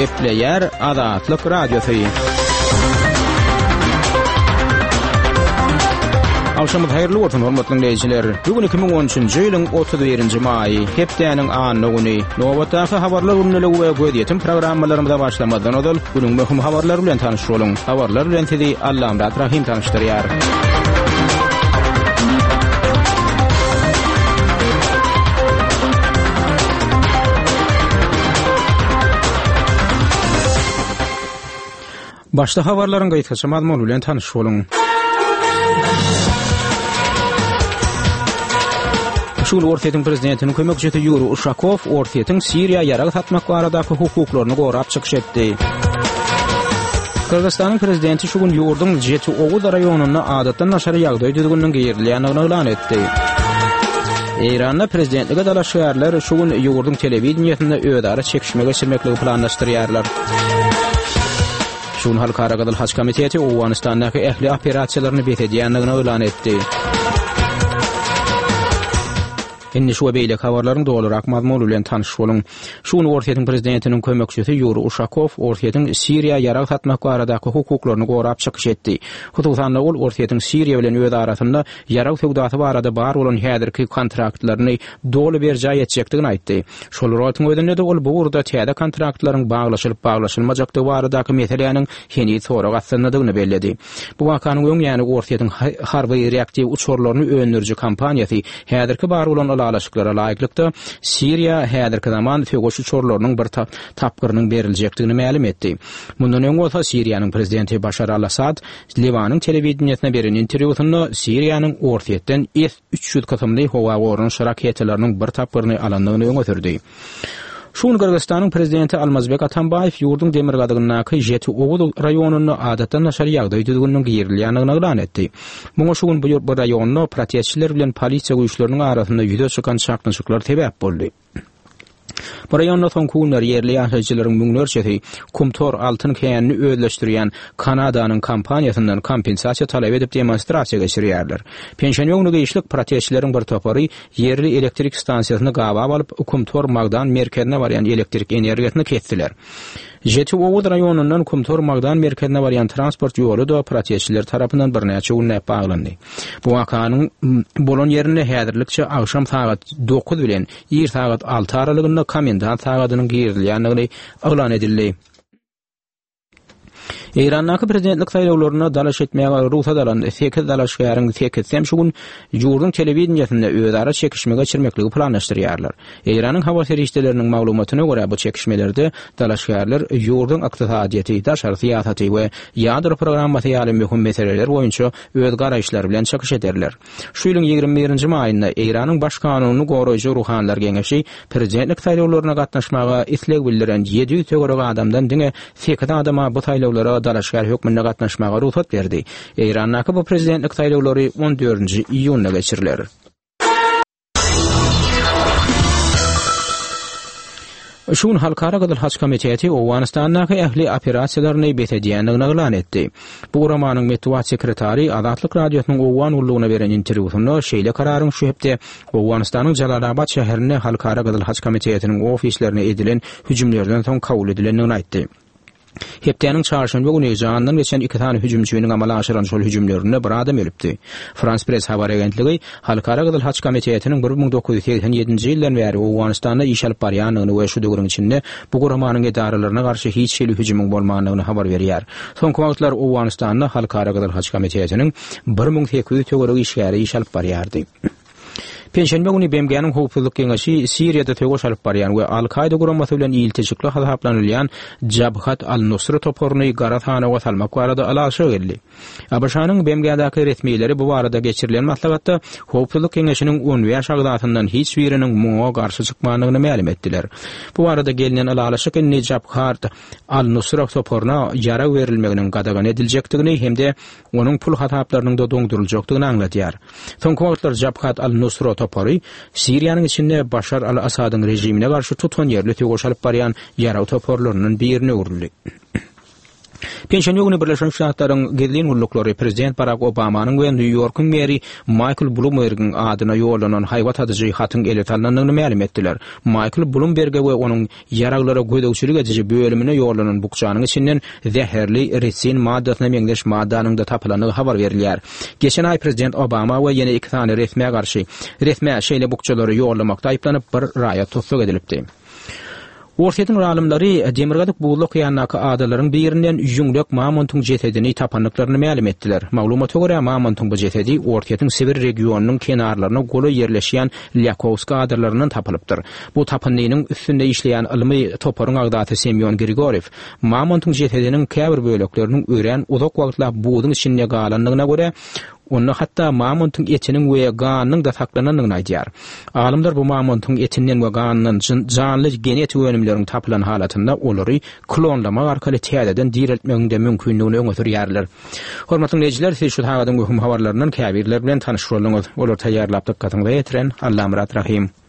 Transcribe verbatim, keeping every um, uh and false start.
Gepleyer Azatlyk Radiosu. Akşamı hayırlı olsun hormatly dinleyijiler. Bugün iki bin on üçünji ýylyň otuz birinji maýy, hepdeniň anyny güni. Nowatdaky habarlar ünlüli we gödýetim programmalarymyza başlamadan öňe günüň möhüm habarlary bilen tanışyryň. Habarlar bilen tedi Allamrat Rahim tanışdyrýar. Başda habarlaryň gaýtgaça mazmuny bilen tanışyryň. Şol Ortiýetiň prezidentiniň kömekçisi Ýuri Uşakow Ortiýetiň Siriýa ýarag satmak baradaky hukuklaryny gorap çykyş etdi. Kırgızstanyň prezidenti şu gün ýurdun Jeti Oğuz raýonuny adatdan naşary ýagdaý düzgünligiň giýerilendigini elan etdi. Eýranda prezidentligi dalaşýarlar şu gün ýurdun telewizionyny öýdara çekişme geçirmekligi planlaşdyrýarlar. Şol Halkara Gadal Haç Komiteti Owganistandaky ähli operasiýalaryny betedýändigini elan etdi. Indi şu beýle habarlaryň dolarak mazmuny bilen tanış boluň. Şunu Ortiýetiň prezidentiniň kömekçisi Ýuri Uşakow Ortiýetiň Siriýa ýarag satmak baradaky hukuklaryny gorap çykyş etdi. Hutusan ol Ortiýetiň Siriýa bilen öýde arasynda ýarag söwdasy barada bar bolan häzirki kontraktlaryny doly berjä etjekdigini aýtdy. Şol raýatyň öýdünde de ol bu urda täze kontraktlaryň baglaşylyp baglaşylmajakdygy baradaky meseleniň heni sorak atsandygyny belledi. Bu wakanyň öň ýany Ortiýetiň harby reaktiw uçurlaryny öňürjü kampaniýasy häzirki bar bolan alaşyklara laýyklykda Siriýa häzirki zaman fegoş uçurlarynyň bir tapgyrynyň berilejekdigini ma'lum etdi. Mundan öň bolsa Siriýanyň prezidenti Başar al-Assad Liwanyň telewizionyna beren interwýusynda Siriýanyň Ortiýetden S üç yüz katymly howa goruny raketalarynyň bir tapgyryny alandygyny öňe sürdi. Şunu Kırgızstanyň prezidenti Almazbek Atambayew ýurdun Demirgadygynaky Jeti Oğuz raýonuny adatdan naşary ýagdaý düzgünligiň giýerilendigini elan etdi. Muňa şu gün bu raýonyny protestçiler bilen polisiýa güýçleriniň arasynda ýüze çykan çaknysyklar sebäp boldy. Bu raýonda soň kunlar ýerli ýaşaýjylaryň müňlerçesi Kumtor altyn käýänini özleşdirýän Kanadanyň kampaniýasyndan kompensasiýa talap edip demonstrasiýa geçirýärler. Pensiýon ýöňüne geçlik protestçileriň bir topary ýerli elektrik stansiýasyny gabap alyp Kumtor Magdan merkezine barýan elektrik energiýasyny kesdiler. Jeti Oğuz raýonundan Kumtor Magdan merkezine barýan transport ýoly da protestçiler tarapyndan bir näçe gün baglandy. Bu wakanyň bolan ýerine häzirlikçe akşam saat dokuz bilen er saat alty aralygynda komendant sagatynyň giýerilýändigini elan edildi. Eýrandaky prezidentlik saýlawlaryna dalaş etmäge ruhsat alan sekiz dalaşgaryň sekizem şu gün ýurdun telewizionyna öýdara çekişme geçirmekligi planlaşdyrýarlar. Eýranyň hawa serişdeleriniň maglumatyna görä bu çekişmelerde dalaşgarlar ýurdun ykdysadyety, daşary siýasaty we ýadro programmasy ýaly möhüm meseleler boýunça öz garaýşlary bilen çykyş ederler. Şu ýylyň ýygrimi birinji maýynda Eýranyň baş kanunyny goraýjy ruhanlar geňeşi prezidentlik saýlawlaryna gatnaşmaga isleg bildiren ýedi ýüze görä adamdan diňe sekiz adama bu saýlawlara dalaşgar hökmüne gatnaşmaga ruhsat berdi. Eýrandaky bu prezidentlik saýlawlary on dördünji iýunna geçiriler. Şun Halkara Gadal Haç Komiteti Owganistandaky ähli operasiýalaryny betedýändigini elan etdi. Bu uramanyň medeniýet sekretary Azatlyk Radiosynyň Owgan ullugyna beren interwýusynda şeýle kararyň şu hepde Owganistanyň Jalalabad şäherine Halkara Gadal Haç Komitetining ofislerine edilen hüjümlerden soň kabul edilendigini aýtdy. Hepdeniň çarşamba güni Eýrandan geçen iki tane hüjümçüniň amala aşyran şol hüjümlerinde bir adam ölüpdi. Frans Press habar agentligi Halkara Gadal Haç Komitetining bir bin dokuz yüz seksen ýedinji ýyldan beri Owganistanda iş alyp barýanyny we şu döwrüň içinde bu guramanyň edaralaryna garşy hiç şeýle hüjümüň bolmagyny habar berýär. Soňky wagtlar Owganistanda Halkara Gadal Haç Komitetining bir bin sekiz yüz töwerek işgäri iş alyp barýardy. Pensiýon güni B M G'niň howpsuzlyk geňeşi Siriýada töweş alyp barýan we Al-Qaida guramasy bilen iltijikli hasaplanylýan Jabhat al-Nusra toporuny garathana we salmak barada alaşyk edildi. Abaşanyň B M G'daky resmiýetleri bu barada geçirilen maslahatda howpsuzlyk geňeşiniň ünwä şagdatyndan hiç biriniň muňa garşy çykmagyny ma'lum etdiler. Bu barada gelinen alaşyk indi Jabhat al-Nusra toporuna ýara berilmeginiň gadagan ediljekdigini hemde onuň pul hasaplarynyň da doňduruljakdygyny anlatýar. Soňky wagtlar Jabhat al-Nusra topory Siriýanyň içinde Başar al-Asadyň rejimine garşy tutan ýerli töweş alyp barýan ýara toporlarynyň birini urildi. Pensiyon ýögüni Birleşmiş Ştatlaryň gezgin ulluklary Prezident Barack Obamanyň we New Yorkyň meri Michael Bloomberg'in adyna ýollanan haýwat adyjy hatyň ele alanynyny ma'lum etdiler. Michael Bloomberg'e we onuň yaraglara gödäwçilik ediji bölümine ýollanan bukçanyň içinden zäherli retsin maddasyna meňdeş maddanyň da tapylanyny habar berilýär. Geçen ay Prezident Obama we ýene iki tane resmiýe garşy resmi şeýle bukçalary ýollamakda aýplanyp bir raýat tutsak edilipdi. Ortaýyň alimleri Demirgadyk buğuluk ýanyňky adalaryň birinden ýüňlek Mamontyň jesedini tapanlyklaryny ma'lum etdiler. Maglumata görä Mamontyň bu jesedi Ortaýyň Sibir regionunyň kenarlaryna goly ýerleşýän Lyakowska adalarynyň tapylypdyr. Bu tapanlygynyň üstünde işleýän ilmi toparyň agdaty Semyon Grigoriev Mamontyň jesediniň käbir bölekleriniň ören uzak wagtla buğdyň içinde galanlygyna görä onu hatta Mamontyň etiniň we ganynyň da saklananyny aýdýar. Alimler bu Mamontyň etinden we ganynyň janly genetik önümleriň tapylan halatynda olary klonlama arkaly täzeden diriltmeginde mümkinligini öňe sürýärler. Hormatly dinleyijiler, siz şu hagadyň möhüm habarlarynyň käbirler bilen tanyşyrylyňyz. Olar taýýarlap dykkatyňyza ýetiren Allah Murat Rahim.